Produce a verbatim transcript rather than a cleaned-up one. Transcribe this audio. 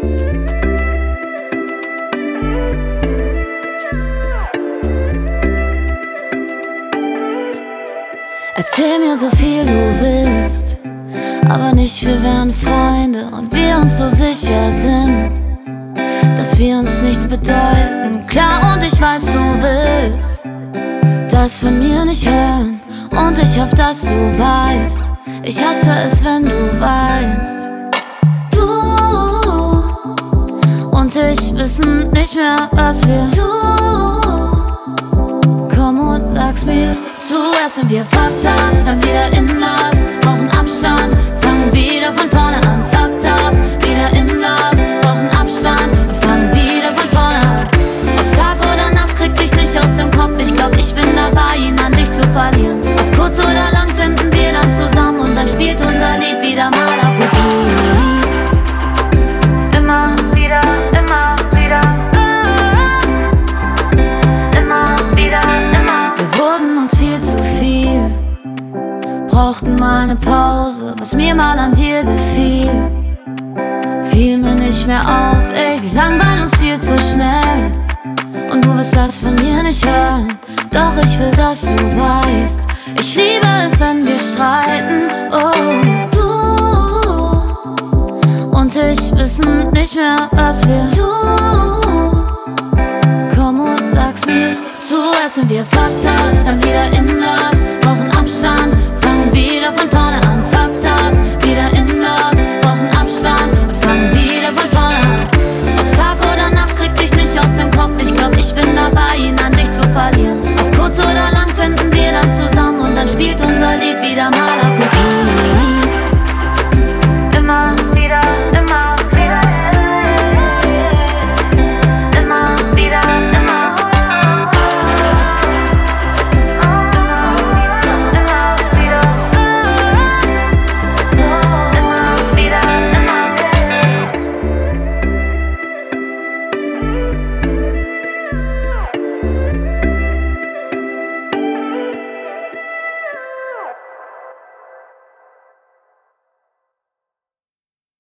Erzähl mir so viel du willst, aber nicht, wir wären Freunde und wir uns so sicher sind, dass wir uns nichts bedeuten. Klar, und ich weiß, du willst das von mir nicht hören, und ich hoffe, dass du weißt, ich hasse es, wenn du weinst. Du und ich wissen nicht mehr, was wir tun. Komm und sag's mir. Zuerst sind wir fucked up, dann wieder in love, brauchen Abstand, fangen wieder von vorne an. Fucked up, wieder in love, brauchen Abstand und fangen wieder von vorne an. Ob Tag oder Nacht, krieg dich nicht aus dem Kopf. Ich glaub, ich bin dabei, ihn an dich zu verlieren. Auf kurz oder lang finden wir dann zusammen, und dann spielt unser Lied wieder mal auf Repeat. Immer wieder, immer wieder, immer wieder, immer. Wir wurden uns viel zu viel, brauchten mal ne Pause, was mir mal an dir gefiel. Fiel mir nicht mehr auf, ey, wir langweilen uns viel zu schnell. Und du wirst das von mir nicht hören, doch ich will, dass du weißt, ich liebe es, wenn wir streiten. Oh, du und ich wissen nicht mehr, was wir tun. Komm und sag's mir. Zuerst sind wir fucked up, dann wieder in love, brauchen Abstand, fangen wieder von vorne an. Fucked up.